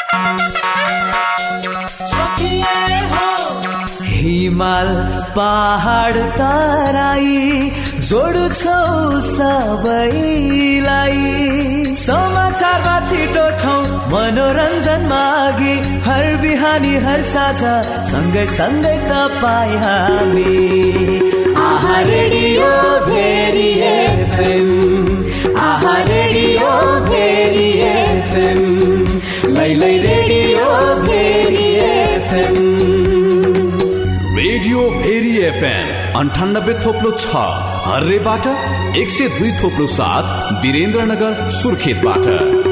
हिमाल पहाड तराई जोड्छौ सबैलाई, समाचारमा छिटो छौ मनोरञ्जनमा अघि, हर बिहानी हर साझा सँगै सँगै तपाईँ हामी। आहा रेडियो भेरी एफएम, आहा रेडियो भेरी एफएम, लैलै radio Bheri FM. Radio Bheri FM 98.6 हर्रेबाट, 102.7 वीरेन्द्रनगर सुर्खेतबाट।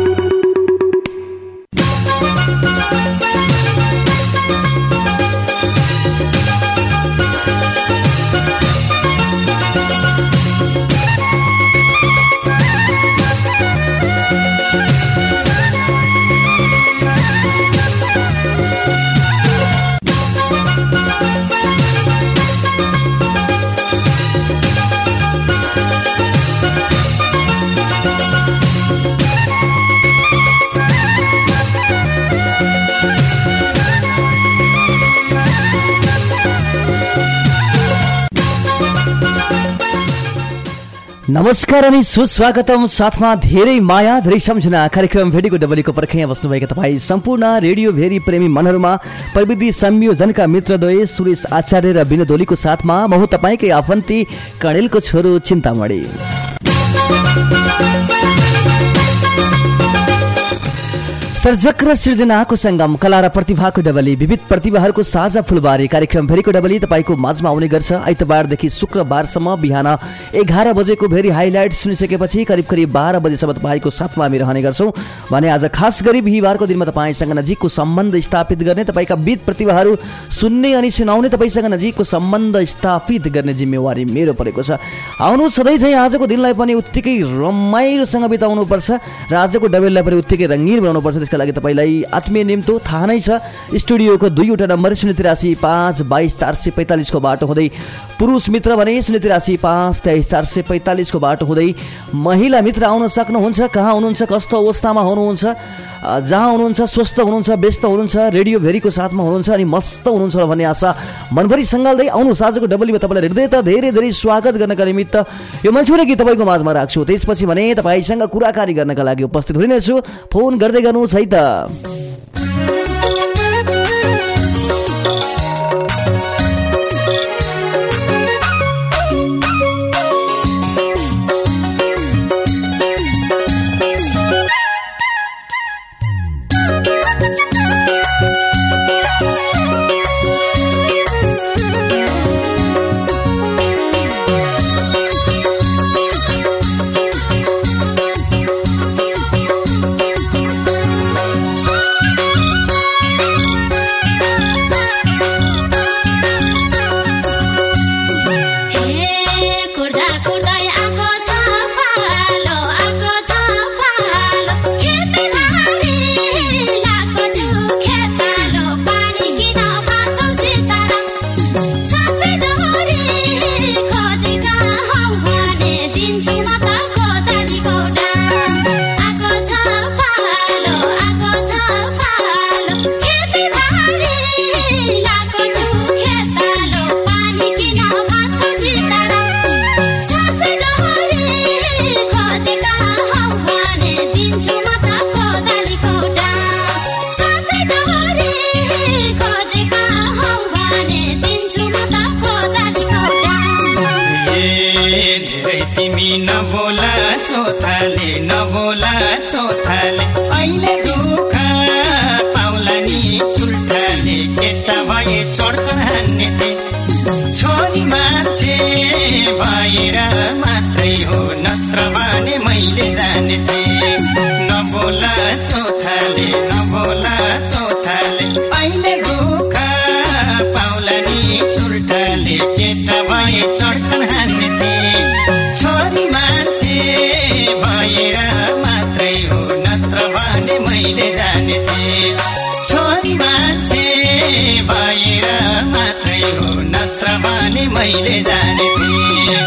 नमस्कार अनि सुस्वागतम, साथमा धेरै माया धेरै सम्झना। कार्यक्रम भेरीको डबलीको पर्खैया बस्नुभएका तपाईँ सम्पूर्ण रेडियो भेरी प्रेमी मनहरूमा प्रविधि संयोजनका मित्रद्वय सुरेश आचार्य र विनोद ओलीको साथमा म हो तपाईँकै आफन्ती कणेलको छोरो चिन्तामणी। सर्जक र सृजनाको संगम, कला र प्रतिभाको डबली, विविध प्रतिभाहरूको साझा फुलबारी। कार्यक्रम भेरीको डबली तपाईँको माझमा आउने गर्छ आइतबारदेखि शुक्रबारसम्म बिहान 11 बजेको भेरी हाइलाइट सुनिसकेपछि करिब 12 बजेसम्म तपाईँको साथमा हामी रहने गर्छौँ भने आज खास गरी बिहिबारको दिनमा तपाईँसँग नजिकको सम्बन्ध स्थापित गर्ने, तपाईँका विविध प्रतिभाहरू सुन्ने अनि सुनाउने, तपाईँसँग नजिकको सम्बन्ध स्थापित गर्ने जिम्मेवारी मेरो परेको छ। आउनु सधैँ चाहिँ आजको दिनलाई पनि उत्तिकै रमाइलोसँग बिताउनुपर्छ र आजको डबलीलाई पनि उत्तिकै रङ्गीन बनाउनुपर्छ। त्यसका लागि तपाईँलाई आत्मीय निम्तो थाहा नै छ। स्टुडियोको 2वटा नम्बर 083 5 22 445 को बाटो हुँदै पुरुष मित्र भने 083 5 23 445 को बाटो हुँदै महिला मित्र आउन सक्नुहुन्छ। कहाँ हुनुहुन्छ, कस्तो अवस्थामा हुनुहुन्छ, जहाँ हुनुहुन्छ, स्वस्थ हुनुहुन्छ, व्यस्त हुनुहुन्छ, रेडियो भेरीको साथमा हुनुहुन्छ अनि मस्त हुनुहुन्छ भन्ने आशा मनभरि सङ्गाल्दै आउनुहोस्। आजको डबलीमा तपाईँलाई हृदयत धेरै धेरै स्वागत गर्नका निमित्त यो मन्छुरे गीत तपाईँको माझमा राख्छु। त्यसपछि भने तपाईँसँग कुराकानी गर्नका लागि उपस्थित हुनेछु। फोन गर्दै गर्नुहोस् है त। छोरी मान्छे भएर मात्रै हो, नत्र भने मैले जाने थिएँ। नबोला चोथाले, नबोला चोथाले, अहिले दुःख पाउला नि चुल्ठाले, केटा भए चड्कन हान्ने थिएँ। छोरी मान्छे भएर मात्रै हो, नत्र भने मैले जाने थिएँ। छोरी मान्छे भएर मात्रै हो, नत्र भने मैले जाने थिएँ।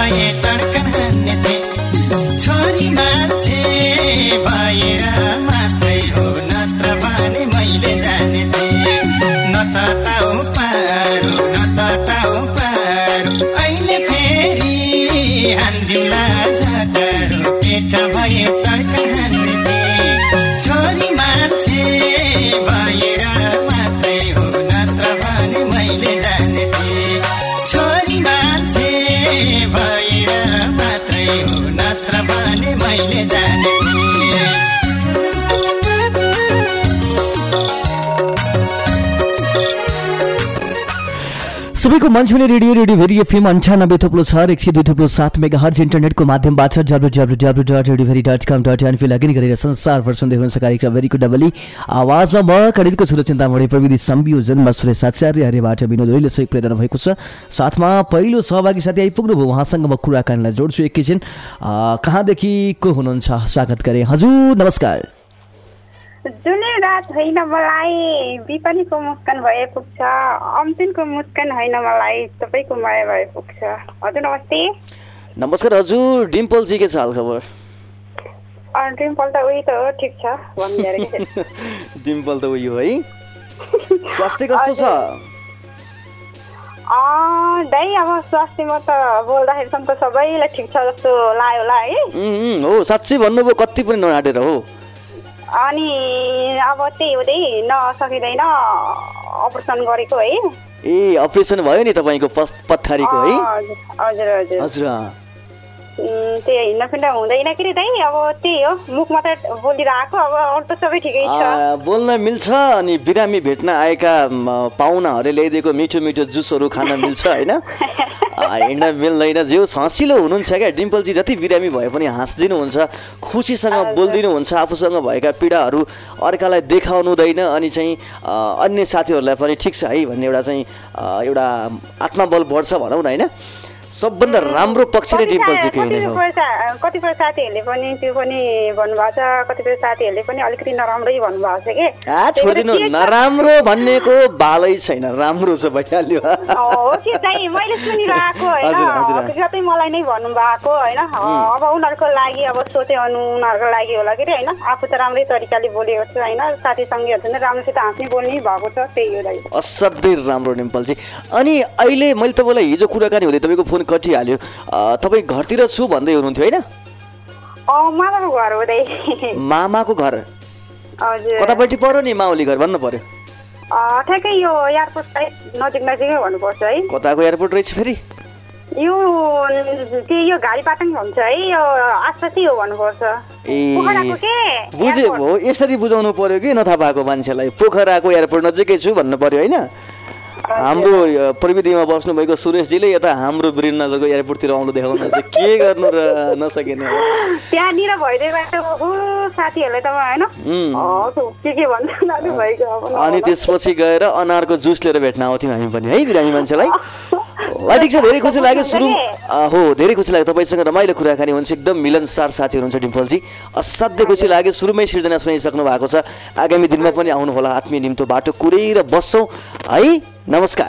भए चड्कन हान्ने थिए छोरी मान्छे भएर मात्रै हो नत्र भने मैले जाने थिएँ न त टाउ पारो न त टाउ पारो अहिले फेरि हान्दिला झगडो पेट भए चड्कन हान्ने थिए छोरी मान्छे भएर मात्रै हो नत्र भने मैले जाने थिएँ छोरी मान्छे भएर मात्रै हो नत्र भने मैले जाने थिएँ सबैको मन छुने रेडियो भेरी एफएम 98.6 102.7 मेगाहर्ज इन्टरनेटको माध्यमबाट www.radioveri.com.np लगइन गरेर संसारभर सुन्दै हुनुहुन्छ कार्यक्रम भेरीको डबली आवाजमा म कडितको छोरो चिन्तामणि प्रविधि संयोजनमा सुरेश आचार्य हरेबाट विनोद ओइले सहयोग प्रेरणा भएको छ। साथमा पहिलो सहभागी साथी आइपुग्नु भयो, उहाँसँग म कुराकानीलाई जोड्छु एकैछिन। कहाँदेखि को हुनुहुन्छ स्वागत गरे। हजुर नमस्कार। जुनै रात होइन मलाई विपनीको मुस्कान भए पुग्छ, अम्तिनको मुस्कान होइन मलाई तपाईँको माया भए पुग्छ। हजुर नमस्ते। नमस्कार हजुर। डिम्पल जी के छ हाल खबर? डिम्पल त उही त हो, ठिक छ भन्दै डिम्पल त उही हो है। स्वास्थ्य कस्तो छ? दाइ अब स्वास्थ्यमा त बोल्दाखेरिसम्म त सबैलाई ठिक छ जस्तो लाग्यो होला है। हो साँच्चै भन्नुभयो, कति पनि नआँटेर हो। अनि अब त्यही हुँदै नसकिँदैन अपरेसन गरेको है। ए अपरेसन भयो नि तपाईँको पथारीको है? हजुर हजुर हजुर। त्यही हिँड्न फिर्न हुँदैन कि दाइ, अब त्यही हो मुख मात्रै बोलिरहेको, अब अरू त सबै ठिकै छ। बोल्न मिल्छ अनि बिरामी भेट्न आएका पाहुनाहरूले ल्याइदिएको मिठो मिठो जुसहरू खान मिल्छ होइन? हिँड्न मिल्दैन। जो हँसिलो हुनुहुन्छ क्या डिम्पलजी, जति बिरामी भए पनि हाँसिदिनुहुन्छ, खुसीसँग बोलिदिनुहुन्छ, आफूसँग भएका पीडाहरू अर्कालाई देखाउनु हुँदैन। अनि चाहिँ अन्य साथीहरूलाई पनि ठिक छ है भन्ने एउटा चाहिँ एउटा आत्मबल बढ्छ भनौँ न होइन? सबभन्दा राम्रो पक्ष नै डिम्पलजीको नै हो। कतिपय साथीहरूले पनि त्यो पनि भन्नुभएको छ, कतिपय साथीहरूले पनि अलिकति नराम्रै भन्नुभएको छ कि। छोडिदिनु, नराम्रो भन्नेको बालै छैन, राम्रो छ भइहाल्यो। हो कि चाहिँ मैले सुनिरहेको होइन, जतै मलाई नै भन्नुभएको होइन। अब उनीहरूको लागि अब सोचे उनीहरूको लागि होला कि होइन, आफू त राम्रै तरिकाले बोलेको छु होइन, साथी सङ्गीहरू पनि राम्रोसित हाँस्ने बोल्ने भएको छ, त्यही हो दाइ। असाध्यै राम्रो डिम्पलजी। अनि अहिले मैले तपाईँलाई हिजो कुराकानी हुँदै तपाईँको फोन कटिहाल्यो, तपाईँ घरतिर छु भन्दै हुनुहुन्थ्यो होइन? मामाको घर हो दाइ। मामाको घर? हजुर। कतापट्टि पर्यो नि माउली घर भन्नु पर्यो? ठ्याक्कै यो एयरपोर्ट साइड नजिकै भन्नुपर्छ है। कताको एयरपोर्ट रहेछ फेरि? यो यो घारी पाटन भन्छ है, यो आसपासै हो भन्नुपर्छ। पोखराको के बुझे हो, यसरी बुझाउनु पर्यो कि नथा भएको मान्छेलाई। पोखराको एयरपोर्ट नजिकै छु भन्नु पर्यो होइन? हाम्रो प्रविधिमा बस्नु भएको सुरेशजीले यता हाम्रो वीरनगरको एयरपोर्टतिर आउनु देखाउनुहुन्छ, के गर्नु र नसकिने। त्यहाँनिर भइदिएको साथीहरूले त होइन के भन्छ भएको। अनि त्यसपछि गएर अनारको जुस लिएर भेट्न आउँथ्यौँ हामी पनि है बिरामी मान्छेलाई। ठिक छ, धेरै खुसी लाग्यो। सुरु हो, धेरै खुसी लाग्यो तपाईँसँग रमाइलो कुराकानी हुन्छ, एकदम मिलनसार साथी हुनुहुन्छ डिम्पलजी। असाध्यै खुसी लाग्यो। सुरुमै सिर्जना सुनाइसक्नु भएको छ, आगामी दिनमा पनि आउनुहोला, आत्मीय निम्तो बाटो कुरेर बस्छौँ है। नमस्कार।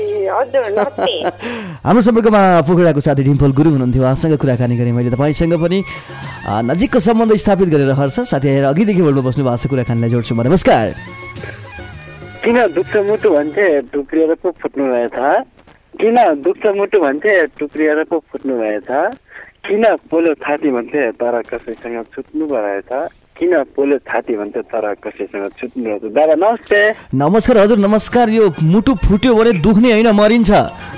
हाम्रो सम्पर्कमा पोखराको साथी डिम्पल गुरुङ हुनुहुन्थ्यो, उहाँसँग कुराकानी गरेँ मैले। तपाईँसँग पनि नजिकको सम्बन्ध स्थापित गरेर हर्ष साथी आएर अघिदेखि बोल्नु बस्नु भएको छ, कुराकानीलाई जोड्छु म। नमस्कार। किन दुख्छ मुटु भन्थे टुक्रिएर पो फुट्नु भएछ, किन दुख्छ मुटु भन्थे टुक्रिएर पो फुट्नु भएछ, किन पोलो छाती भन्थे तर कसैसँग छुट्नु भएछ, किन पोलो छाती भन्थे तर कसैसँग छुट्नु भएछ। दादा नमस्ते। नमस्कार हजुर नमस्कार। यो मुटु फुट्यो भने दुख्ने होइन मरिन्छ,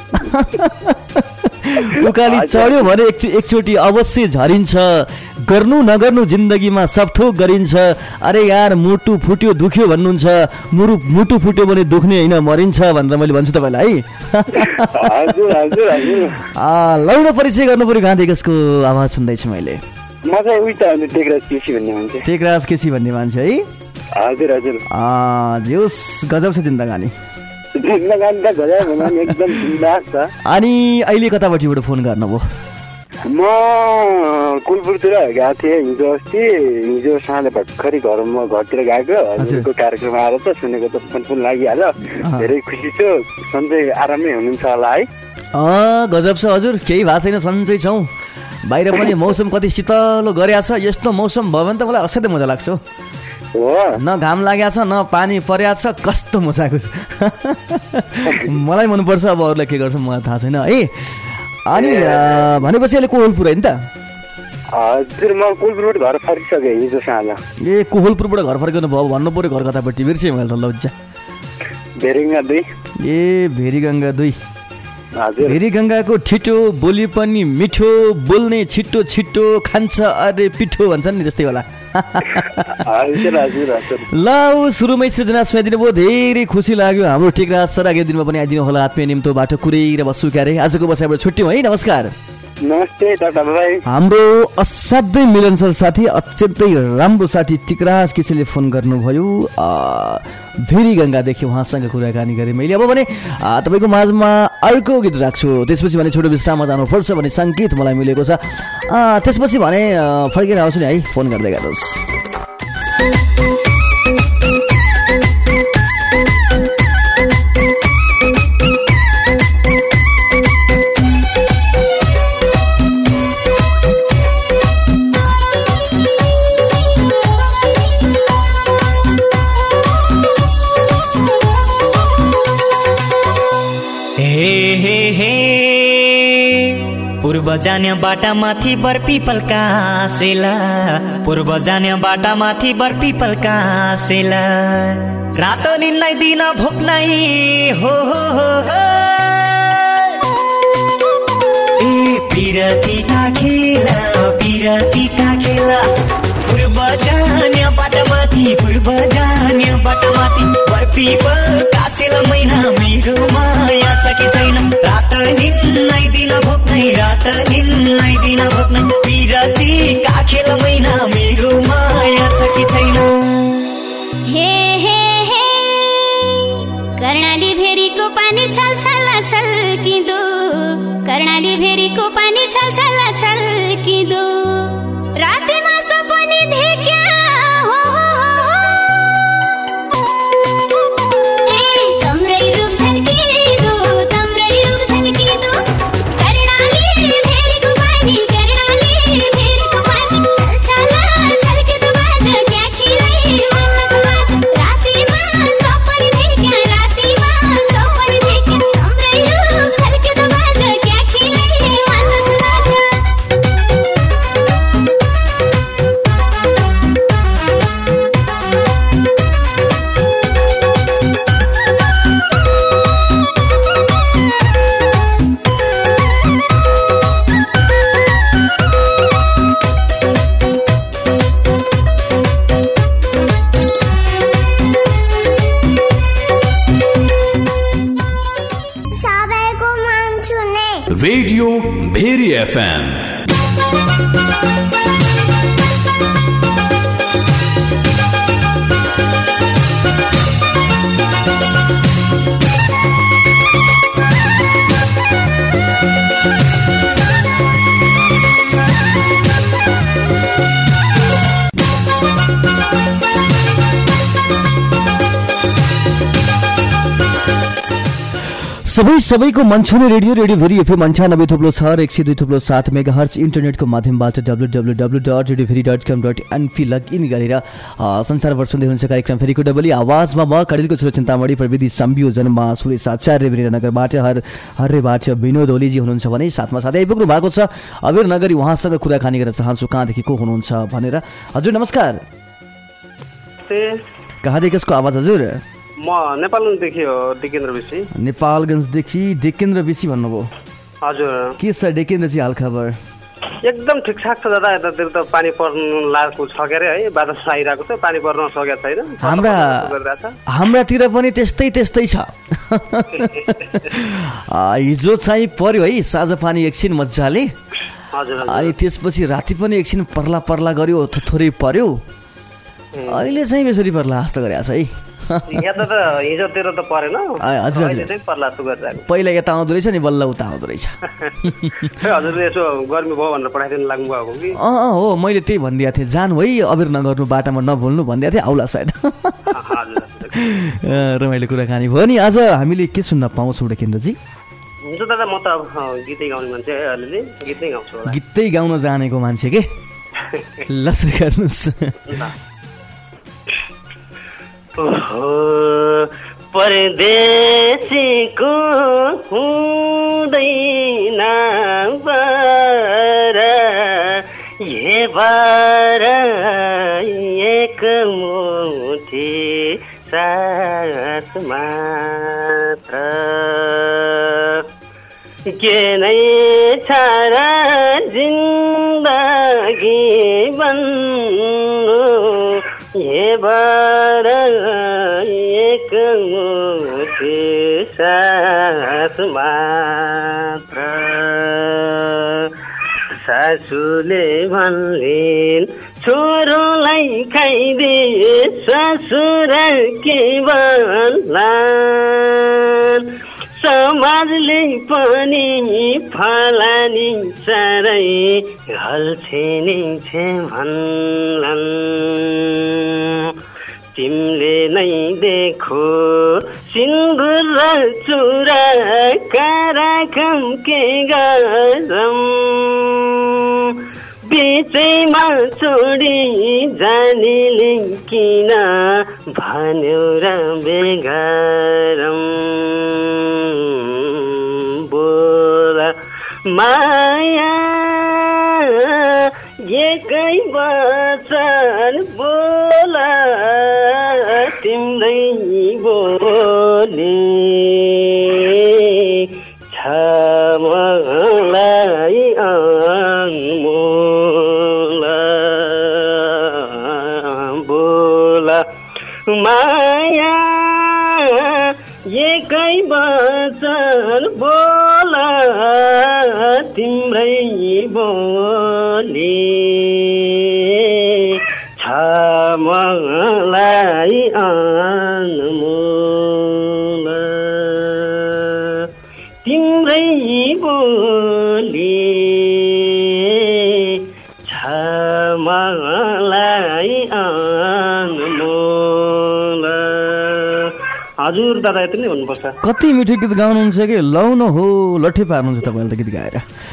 उकाली चढ्यो भने एकचोटि अवश्य झरिन्छ, गर्नु नगर्नु जिन्दगीमा सब थोक गरिन्छ। अरे यार मुटु फुट्यो दुख्यो भन्नुहुन्छ, मुटु फुट्यो भने दुख्ने होइन मरिन्छ भनेर मैले भन्छु तपाईँलाई है। लौड परिचय गर्नु पऱ्यो, गाँधीको आवाज सुन्दैछु मैले। टेकराज केसी भन्ने मान्छे है? हजुर हजुर। गजब छ जिन्दगानी। अनि अहिले कतापट्टिबाट फोन गर्नुभयो? म कुलपुरतिर गएको थिएँ हिजो अस्ति, हिजो साँझ भर्खरै घरतिर गएको, हजुरको कार्यक्रम आएर त सुनेको त फोन लागिहाल्यो। धेरै खुसी छु। सन्चै आरामै हुनुहुन्छ होला है? गजब छ हजुर, केही भएको छैन, सन्चै छौँ। बाहिर पनि मौसम कति शीतलो गरेको छ। यस्तो मौसम भयो भने त मलाई असाध्यै मजा लाग्छ हो। न घाम लागेको छ न पानी परेको छ, कस्तो मजाको छ। मलाई मनपर्छ। अब अरूलाई के गर्छ मलाई थाहा छैन है। अनि भनेपछि अहिले कोहलपुर होइन त? हजुर, म कोहलपुरबाट घर फर्किसकेँ हिजो साँझ। ए कोहलपुरबाट घर फर्किनु भयो, भन्नु पऱ्यो घर कतापट्टि, बिर्सेँ मैले त लज्जा। भेरीगङ्गा 2। ए भेरीगङ्गा 2। हजुर, भेरीगङ्गाको ठिटो बोली पनि मिठो, बोल्ने छिटो छिटो, खान्छ अरे पिठो भन्छन् नि, त्यस्तै होला। ल सुरुमै सृजना सुनाइदिनु भयो, धेरै खुसी लाग्यो। हाम्रो टेकराज सर आगामी दिनमा पनि आइदिनु होला। आत्मीय निम्तो बाटो कुरेर बस्छु क्यारे। आजको बसाइबाट छुट्यौँ है, नमस्कार। नमस्ते टाटा भाइ। हाम्रो असाध्यै मिलनसार साथी, अत्यन्तै राम्रो साथी टिकराज किसीले फोन गर्नुभयो भेरीगङ्गादेखि, उहाँसँग कुराकानी गरेँ मैले। अब भने तपाईँको माझमा अर्को गीत राख्छु, त्यसपछि भने छोटो विश्राममा जानुपर्छ भन्ने सङ्केत मलाई मिलेको छ। त्यसपछि भने फर्केर आउँछु नि है, फोन गर्दै गर्नुहोस्। पूर्व जाने बाटा माथि बर पिपल कासेला, पूर्व जाने बाटा माथि बर पिपल कासेला, रात निन्नै दिन भोक्नै हो ए पिरती का खेला पूर्व जाने बाटा माथि, पूर्व जाने बाटा माथि बर पिपल कासेला, मैना मेरो माया छ कि छैन, रात निन्नै दिन भोक्नै, रात निन्नै दिन भोक्नै, पिरती काखेल मैना मेरो माया छ कि छैन। हे हे हे कर्णाली भेरीको पानी छलछला छल्किँदो, कर्णाली भेरीको पानी छलछला छल्किँदो, रातिमा सपनी देख्या हो ए तम्रै रूप झल्किँदो, तम्रै रूप झल्किँदो, कर्णाली भेरीको पानी, कर्णाली भेरीको पानी छलछला छल्किँदो, बाज क्याखीलाई मन छ बाज, रातिमा सपनी देख्या, रातिमा सपनी देख्या, तम्रै रूप झल्किँदो, बाज क्याखीलाई मन छ बाज। सबैको मन छुने रेडियो भेरी एफएम। सबैको मन छुने रेडियो भेरी एफएम 98.6 102.7 मेगाहर्ज, इन्टरनेटको माध्यमबाट www.radioveri.com.np लगइन गरेर संसारभर सुन्दै हुनुहुन्छ कार्यक्रम फेरिको डबली आवाजमा। म कडेलको छोरो चिन्तामणी, प्रविधि संयोजनमा सुरेश आचार्य, वीरनगरबाट हर्रेबाट विनोद ओलीजी हुनुहुन्छ भने साथमा साथै आइपुग्नु भएको छ अबिर नगरी। उहाँसँग कुराकानी गर्न चाहन्छु कहाँदेखि को हुनुहुन्छ भनेर। हजुर नमस्कार, कहाँदेखि कसको आवाज हजुर? म नेपालगञ्जदेखि हो, डेकेन्द्र विसी। नेपालगञ्जदेखि डेकेन्द्र विसी भन्नुभयो? हजुर। के छ डेकेन्द्रजी हाल खबर? एकदम ठिकठाक छ दादा, यतातिर त पानी पर्न लागेको छ के अरे है, बादल आइरहेको छ, पानी पर्न सकेको छैन। हाम्रातिर पनि त्यस्तै छ। हिजो चाहिँ पर्यो है साँझ पानी एकछिन मजाले, अनि त्यसपछि राति पनि एकछिन पर्ला गर्यो, थोरै पर्यो, अहिले चाहिँ बेसरी पर्ला जस्तो गरेको छ है। यहाँ त हिजोतिर त परेन, पहिला यता आउँदो रहेछ नि, बल्ल उता आउँदो रहेछ। हजुरले यसो गर्मी भयो भनेर पठाइदिनु लाग्नु भएको कि? हो, मैले त्यही भनिदिएको थिएँ, जानु है अबेर नगर्नु, बाटामा नभुल्नु भनिदिएको थिएँ, आउला सायद। रमाइलो कुराकानी भयो नि। आज हामीले के सुन्न पाउँछौँ डेकेन्द्रजी? हुन्छ दादा म त अब गीतै गाउने मान्छे है अलिअलि गीतै गाउँछु होला गीतै गाउन जानेको मान्छे के ल सुरु गर्नुहोस् परदेशीको हुँदैन बार ये बार एक मुठी सास मात्र के नै छ र जिन्दगी बन्नु ये बार एक मुठी सास मात्र सासूले भन्लिन् छोरोलाई खाइदे ससुर के भन्लान् समाजले पनि फलानी सारै हल्छिनी छे भन्लान् तिमीले नै देखो सिन्दुर र चुरा काराखम के गरम बिचैमा छोडी जानेले किन भन्यो र बेगरम बोला माया एकै वचन बोला तिम्रै बोली छ मलाई अनमोला बोला माया एकै वचन बोला तिम्रै बोली छ मलाई अनमोला तिम्रै बोली छ मलाई अनमोला हजुर दादा यति नै हुनुपर्छ कति मिठो गीत गाउनुहुन्छ कि लाउन हो लट्ठे पार्नुहुन्छ तपाईँले त गीत गाएर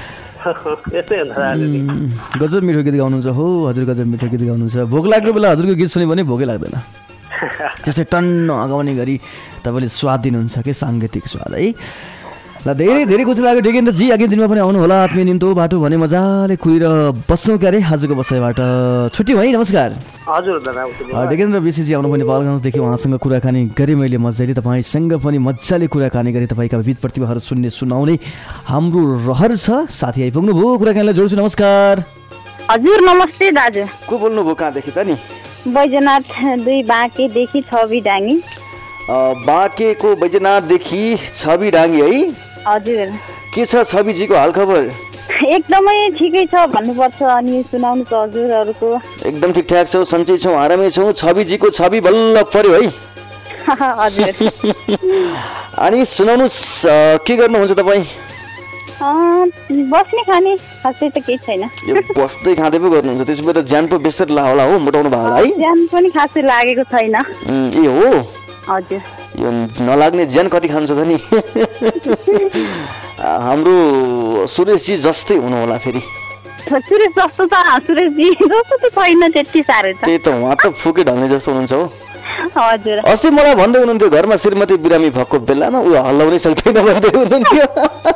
गजब मिठो गीत गाउनुहुन्छ हो हजुर गजब मिठो गीत गाउनुहुन्छ भोक लागेको बेला हजुरको गीत सुन्यो भने भोकै लाग्दैन त्यसै टन्न अगाउने गरी तपाईँले स्वाद दिनुहुन्छ कि साङ्गीतिक स्वाद है ल धेरै धेरै खुसी लाग्यो डेकेन्द्रजी अघि दिनमा पनि आउनु होला आत्मीय निम्तो बाटो भने मजाले कुहिर बस्छौँ क्यारे आजको बसाइबाट छुट्टी है नमस्कार हजुर दादा डेकेन्द्र विशीजी आउनु पनि नेपालगञ्जदेखि उहाँसँग कुराकानी गरेँ मैले मजाले तपाईँसँग पनि मजाले कुराकानी गरेँ तपाईँका विविध प्रतिभाहरू सुन्ने सुनाउने हाम्रो रहर छ साथी आइपुग्नु भयो कुराकानीलाई जोड्छु नमस्कार हजुर नमस्ते दाजु को बोल्नुभयो कहाँदेखि त नि बैजनाथ 2 बाँकेदेखि छवि डाङ्गी बाँकेको बैजनाथदेखि छवि डाङ्गी है हजुर के छ छविजीको हालखबर एकदमै ठिकै छ भन्नुपर्छ अनि सुनाउनु छ हजुरहरूको एकदम ठिकठाक छौ सन्चै छौ आरामै छौ छविजीको छवि बल्ल पर्यो है हजुर अनि सुनाउनुहोस् के गर्नुहुन्छ तपाईँ बस्ने खाने खासै त केही छैन यो बस्दै खाँदै पो गर्नुहुन्छ त्यसो भए त ज्यान पो बेसर ला होला हो मोटाउनु भयो होला है ज्यान पनि खासै लागेको छैन ए हो हजुर यो नलाग्ने ज्यान कति खान्छ त नि हाम्रो सुरेशजी जस्तै हुनु होला फेरि सुरेश जस्तो त सुरेशजी जस्तो त छैन त्यति साह्रै त त्यही त उहाँ त फुके ढल्ने जस्तो हुनुहुन्छ हो हजुर अस्ति मलाई भन्दै हुनुहुन्थ्यो घरमा श्रीमती बिरामी भएको बेलामा उयो हल्लाउनै सक्दैन भन्दै हुनुहुन्थ्यो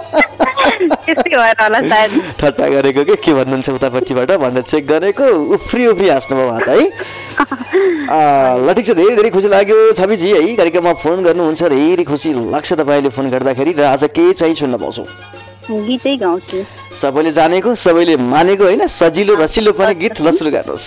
ठट्टा गरेको के भन्नुहुन्छ उतापट्टिबाट भनेर चेक गरेको उफ्री हाँस्नुभयो उहाँ त है ल ठिक छ धेरै धेरै खुसी लाग्यो छविजी है कार्यक्रममा फोन गर्नुहुन्छ धेरै खुसी लाग्छ तपाईँले फोन गर्दाखेरि र आज के चाहिँ सुन्न पाउँछौ गीतै गाउँछु सबैले जानेको सबैले मानेको होइन सजिलो रसिलो पनि गीत ल सुरु गर्नुहोस्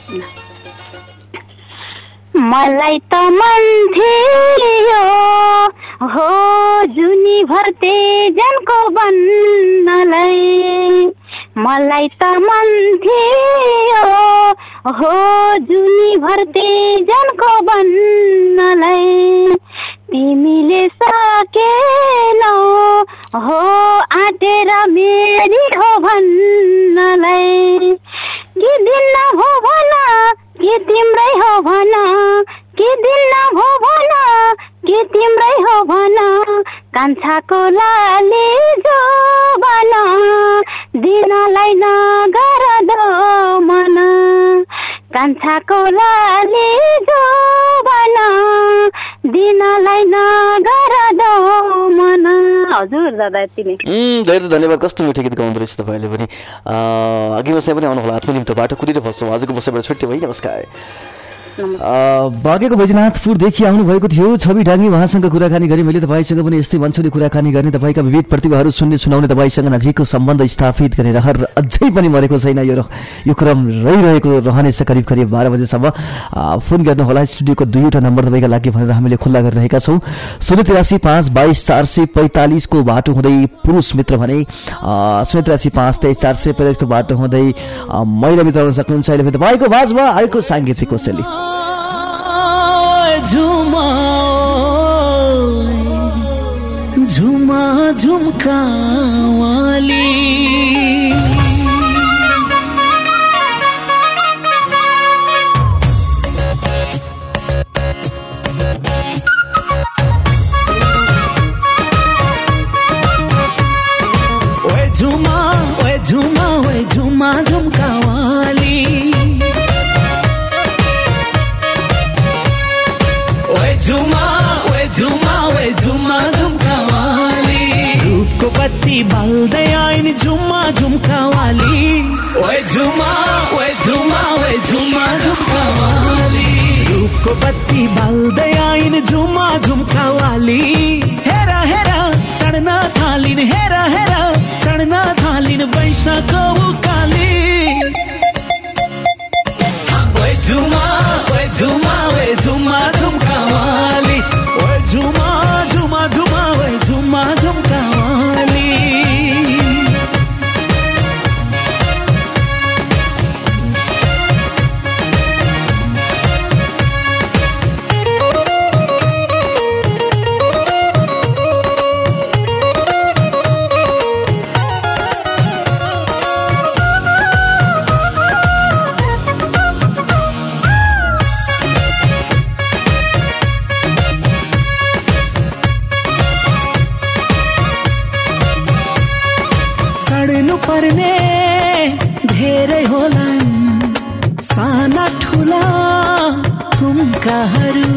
मलाई त मन थियो हो जुनी भर्ते जनको बन्नलाई मलाई त मन थियो हो जुनी भर्ते जनको बन्नलाई तिमीले सकेनौ हो आँटेर मेरी हो भन्नलाई कि दिन हो भन कि तिम्रै हो भन कि दिन हो भन कि कि तिम्रै हो भन कान्छाको लाली जो बन दिनलाई नगर दो मन कान्छाको लाली जो बन दिनलाई नगर दो मन। हजुर दादा यति नै। धेरै धन्यवाद। कस्तो मिठो गीत गाउँदो रहेछ तपाईँले पनि। अघि बसाइ पनि आउनु होला आत्मनिम्तो बाटो कुदिएर फस्छौँ आजको बसाइबाट छुट्यो है। नमस्कार। बागेको बैजनाथपुरदेखि आउनुभएको थियो छवि डाङ्गी उहाँसँग कुराकानी गरेँ मैले। तपाईँसँग पनि यस्तै भन्छु कुराकानी गर्ने तपाईँका विविध प्रतिभाहरू सुन्ने सुनाउने तपाईँसँग नजिकको सम्बन्ध स्थापित गर्ने रहर अझै पनि मरेको छैन। यो क्रम रहिरहेको रहनेछ करिब करिब 12 बजेसम्म। फोन गर्नुहोला स्टुडियोको 2वटा नम्बर तपाईँका लागि भनेर हामीले खुल्ला गरिरहेका छौँ। 083 5 22 445 को बाटो हुँदै पुरुष मित्र भने 083 5 23 445 को बाटो हुँदै महिला मित्र आउन सक्नुहुन्छ। अहिले तपाईँको आवाजमा आएको साङ्गीतिक कोसेली झुमा झुमा झुमका वाली ओए झुमा ओए झुमा ओए झुमा झुमका वाली झुमा ओए झुमा ओए झुमा झुमका वाली रूपको बत्ती बाल्दै आइन झुमा झुमका वाली ओए झुमा ओए झुमा ओए झुमा झुमका वाली रूपको बत्ती बाल्दै आइन झुमा झुमका वाली हेरा हेरा चढ्न थालिन हेरा हेरा चढ्न थालिन वैशाखको उकाली ओए झुमा ओए झुमा ओए झुमा झुमका वाली ओए झुमा झुमा झुमा ओए झुमा झुमका वाली पर्ने धेरै होलान् साना ठुला ठुम्काहरू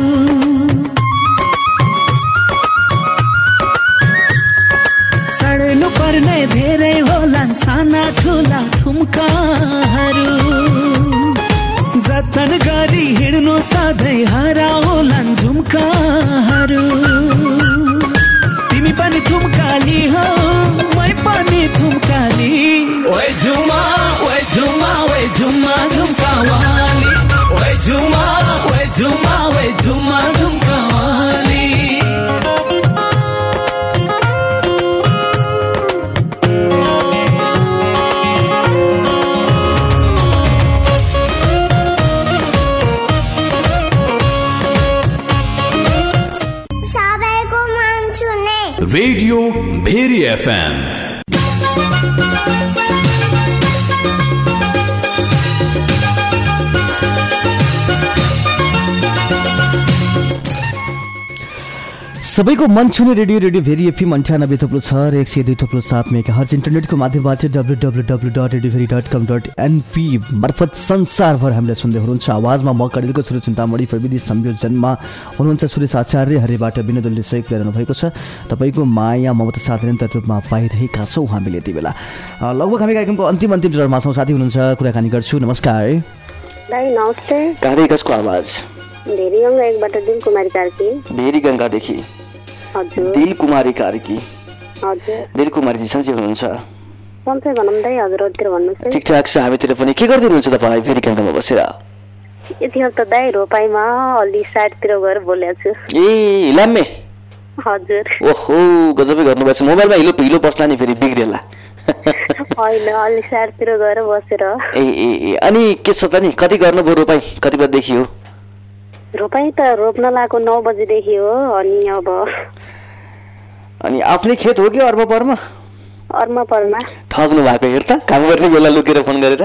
चढ्नु पर्ने धेरै होलान् साना ठुला ठुम्काहरू जतन गरी हिँड्नु सधैँ हराउलान् झुम्काहरू तिमी पनि ठुम्काली हौ मै पनि ठुम्काली ओए झुमा ओए झुमा ओए झुमा झुम्का वाली ओए झुमा ओए झुमा ओए झुमा झुम्का वाली रेडियो भेरी एफएम। सबैको मन छुने रेडियो भेरी एफएम 98.6 र 102.7 मेगाहर्ज इन्टरनेटको माध्यमबाट www.radioveri.com.np मार्फत संसारभर हामीले सुन्दै हुनुहुन्छ। आवाजमा म कडेलको छोरो चिन्तामणी प्रविधि संयोजनमा हुनुहुन्छ सुरेश आचार्य हरेबाट विनोदले सहयोग गरिरहनु भएको छ। तपाईँको माया ममता साथ निरन्तर रूपमा पाइरहेका छौँ हामीले यति बेला। लगभग हामी कार्यक्रमको अन्तिम चरणमा छौँ। साथी हुनुहुन्छ कुराकानी गर्छु। नमस्कार दाइ नमस्ते। कहाँदेखि कसको आवाज? भेरी गङ्गा एकबाट दिल कुमारी कार्की। भेरी गङ्गादेखि दिल कुमारी कार्की। हजुर दिल कुमारीजी सन्चै हुनुहुन्छ? सन्चै भनौँ दाइ। हजुरतिर भन्नुहोस्। ठिकठाक छ। हामीतिर पनि के गरिदिनुहुन्छ तपाईँ फेरि गङ्गामा बसेर? यतिखेर त दाइ रोपाइमा अलि साइडतिर गएर बोलेको छु। ए हिलाम्मे? हजुर। ओहो गजबै गर्नुभएछ। मोबाइलमा हिलो पस्ला नि फेरि बिग्रेला। होइन अलि साइडतिर गएर बसेर। ए अनि के छ त नि कति गर्नुभयो रोपाइ? कति बजेदेखि हो रोपाइ? त रोप्न लागेको 9 बजेदेखि हो। अनि अब अनि आफ्नै खेत हो कि अर्ब पर्म? अर्मा परमा ठग्नु भएको हेर त काम गर्ने बेला लुकेर फोन गरेर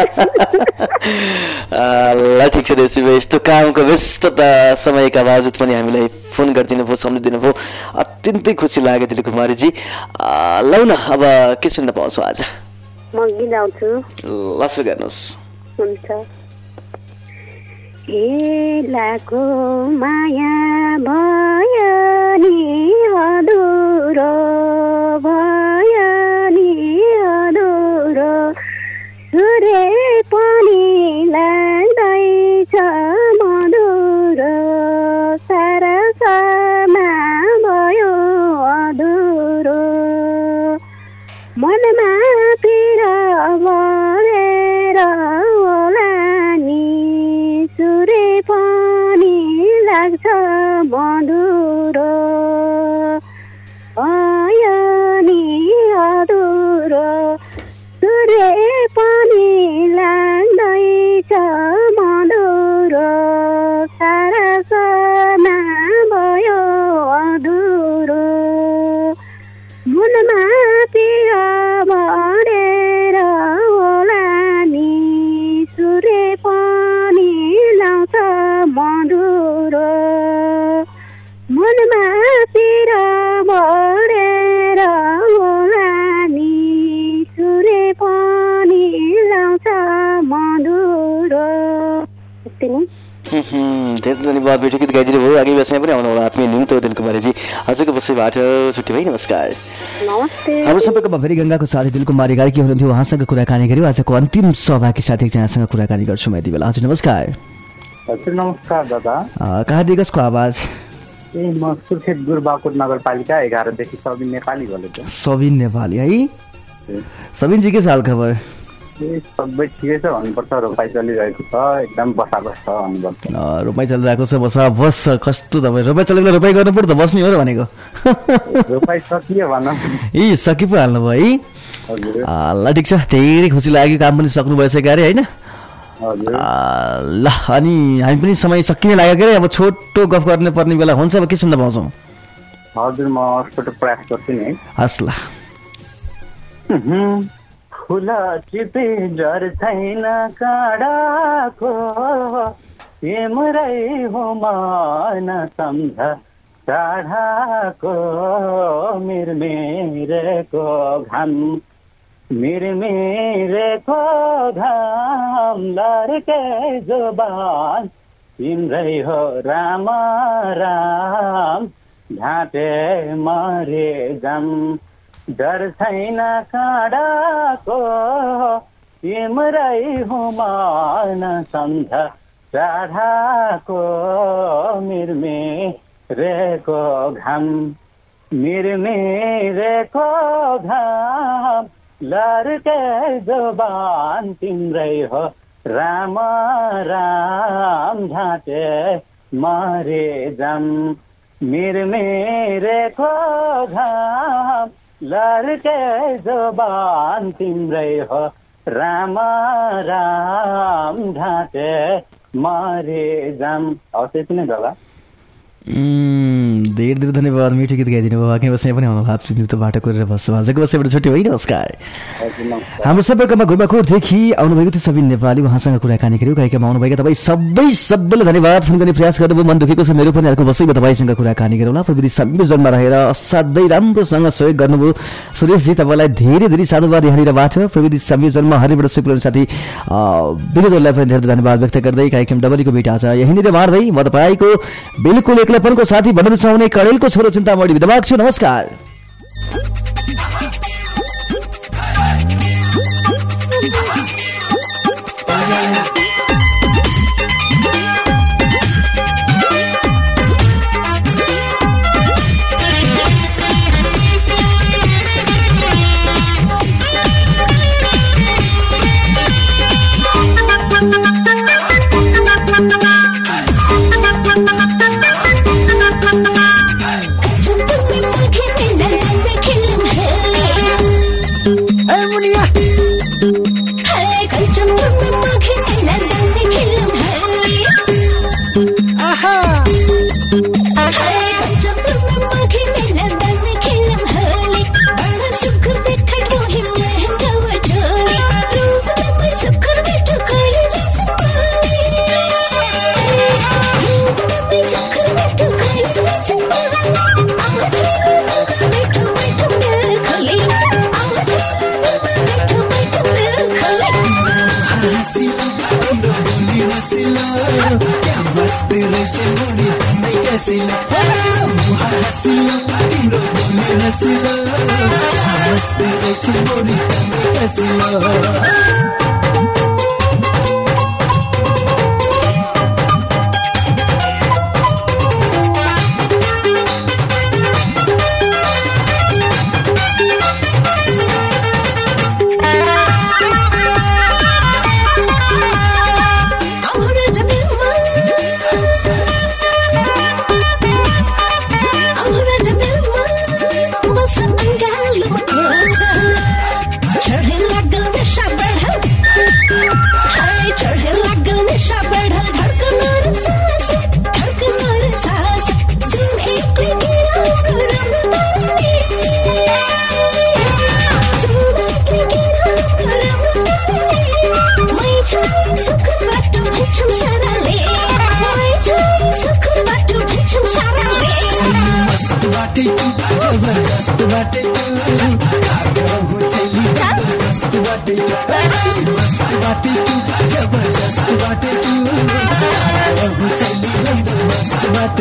ल ठिक छ देउसी भाइ यस्तो कामको व्यस्तता समयका बावजुद पनि हामीलाई फोन गरिदिनु भयो सम्झिदिनु भयो अत्यन्तै खुसी लाग्यो दिलकुमारीजी लौ न अब के सुन्न पाउँछौ आज म गीत गाउँछु ल सुरु गर्नुहोस् हुन्छ हेलाको माया भयो नि अधुरो भयो नि अधुरो सूर्य पनि लाग्दैछ मधुरो सरसमा भयो अधुरो मनमा पिर भरेर होला नि सूर्य पनि लाग्छ मधुरो भयो नि अधुरो सूर्य पनि लाग्दैछ मधुरो सरसमा भयो अधुरो मनमा पिर भरेर होला नि सूर्य पनि लाउँछ मधुरो मनमा पिर भरेर होला नि सूर्य पनि लाउँछ मधुरो धेरै धन्यवाद बेटु गीत गाइदिनु भयो अघि बस्ने पनि आउनु होला आत्मीय निम्तो दिलकुमारीजी हजुरको बसैबाट छुट्टी भाइ नमस्कार नमस्ते हाम्रो सम्पर्कमा फेरि गङ्गाको साथी दिलकुमारी गार्की हुनुहुन्थ्यो उहाँसँग कुराकानी गऱ्यौँ आजको अन्तिम सहभागी साथी एकजनासँग कुराकानी गर्छौँ यति बेला हजुर नमस्कार हजुर नमस्कार दादा कहाँ दिगसको आवाज म सुर्खेत गुरबाकोट नगरपालिका 11 देखि सबिन नेपाली बोलेको सबिन नेपाली है सबिनजी के छ हाल खबर सबै ठिकै छ भन्नुपर्छ रोपाइ चलिरहेको छ एकदम बसाबस छ भन्नुपर्छ रोपाइ चलिरहेको छ बसाबस कस्तो तपाईँ रोपाइ चलेको रोपाइ गर्नु पर्यो त बस्ने हो र भनेको रोपाइ सकियो भनौँ ए सकि पो हाल्नु भयो है ल ठिक छ धेरै खुसी लाग्यो काम पनि सक्नु भएछ क्यारे होइन ल अनि हामी पनि समय सकिने लाग्यो के अरे अब छोटो गफ गर्ने पर्ने बेला हुन्छ अब के सुन्न पाउँछौँ हजुर म छोटो प्रयास गर्छु नि हस् ल फुल चिपे जर छैन काँडाको तिम्रै हो मन सम्झ टाढाको मिरमिरेको घाम मिरमिरेको घाम लर्के जुबान तिम्रै हो राम राम घाटे मरे जाम डर छैन काँडाको तिम्रै हो मन सम्झ टाढाको मिरमिरेको घाम मिरमिरेको घाम लर्के जुबान तिम्रै हो राम राम झाँटे मरे जाम मिरमिरेको घाम लर्के जुबान तिम्रै हो राम राम ढाँटे मरे जाम अवश्य नै दादा धेरै धेरै धन्यवाद मिठो गीत गाइदिनु भयो आगे बस्ने पनि आउनु भएको बाटो गरेर बस्छ आजको बसेबाट छुट्टी भयो नमस्कार हाम्रो सम्पर्कमा घुर्बाकोटदेखि आउनुभएको थियो सबिन नेपाली उहाँसँग कुराकानी गऱ्यौँ कार्यक्रममा आउनुभएका तपाईँ सबैले धन्यवाद फोन गर्ने प्रयास गर्नुभयो मन दुखेको छ मेरो पनि अर्को बसैमा तपाईँसँग कुराकानी गरौँला प्रविधि संयोजनमा रहेर असाध्यै राम्रोसँग सहयोग गर्नुभयो सुरेशजी तपाईँलाई धेरै धेरै साधुवाद यहाँनिरबाट प्रविधि संयोजनमा हरिबाट शुक्ल साथी विनोदलाई पनि धेरै धन्यवाद व्यक्त गर्दै कार्यक्रम डबलीको भेट आज यहीँनिर मार्दै म तपाईँको बिल्कुल एक्लोपनको साथी भन्न रुचाउने कडेलको छोरो चिन्तामणी विधवाक छु नमस्कार Hey, रहेछ मुरी तन्दै कसिलो मुहार हसिलो तिम्रो बोली रसिलो बस्दै रहेछ मुरी तन्दै कसिलो जबरजस्त बाटे जबरदस्त बाटे मस्त बाटे जबरजस्त बाटे मस्त बाटे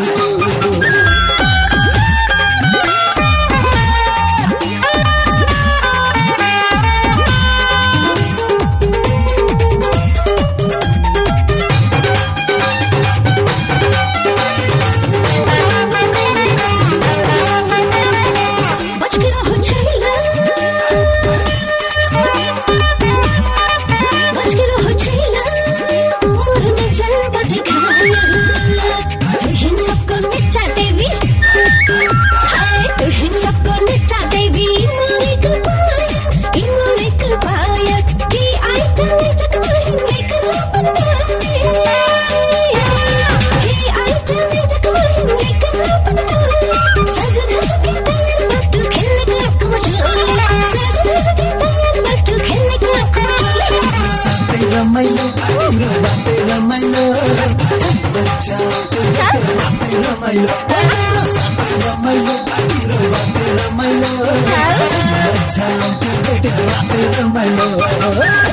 रमाइलो